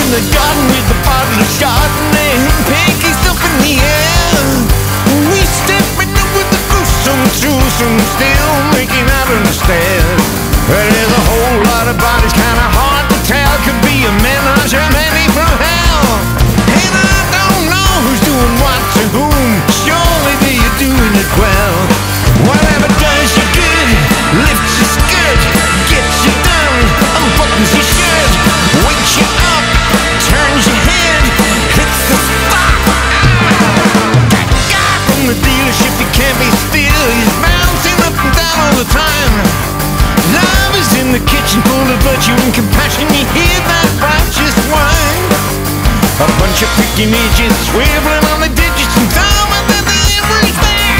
in the garden with the bottle of Chardonnay, pancakes up in the air. We stepping up with the gruesome twosome, still making out on the stairs. There's a whole lot of bodies, kinda hard to tell. Could be a menage a many from hell. And I don't know who's doing what to whom. Surely they're doing it well. Whatever does you good, lifts your skirt, gets you down, unbuttons your shirt, wakes you up, turns your head, hits the spot. That guy from the dealership, he can't be still. He's bouncing up and down all the time. Love is in the kitchen, full of virtue and compassion. You hear that righteous whine. A bunch of freaky midgets swiveling on the digits and thumbing at the everything.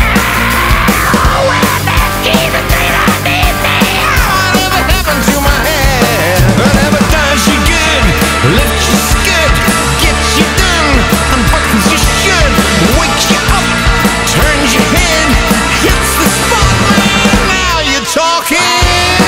Whatever happened to my hair? Whatever does you good, lifts your skirt, gets you done, unbuttons your shirt, wakes you up, turns your head, hits the spot, man. Now you're talking.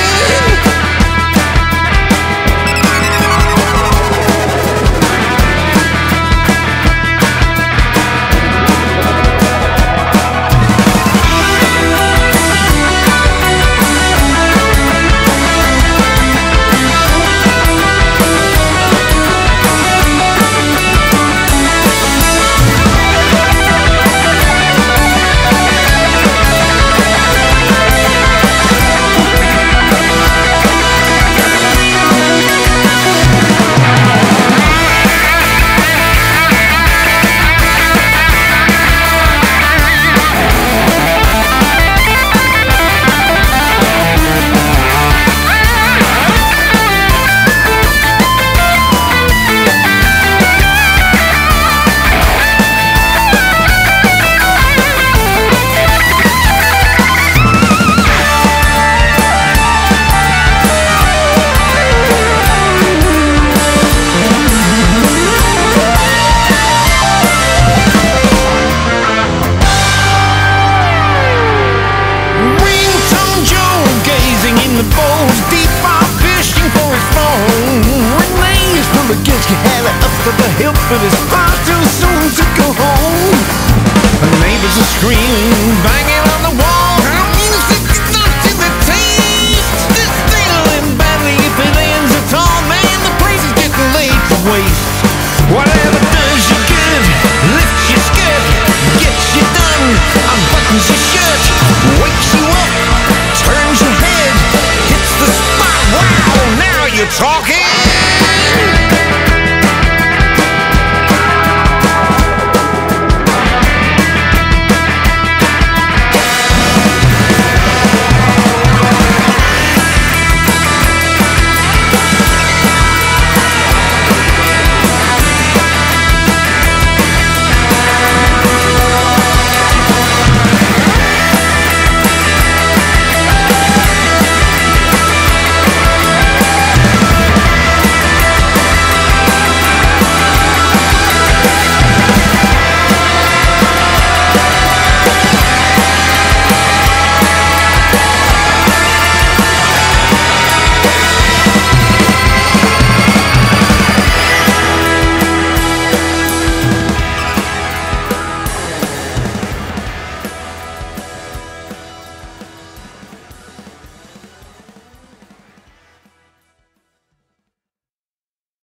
Deep are fishing for his phone. Renee's from the guilt he had up to the hilt, but his far too soon to go home. The neighbors are screaming, banging on the wall. Our music is not to the taste. It's feeling badly if it ends at all. Man, the place is getting late to waste. Whatever does you good, lifts your skirt, gets you done, unbuttons your shirt, wakes you up, turns your head, hits the spot. Wow, now you're talking.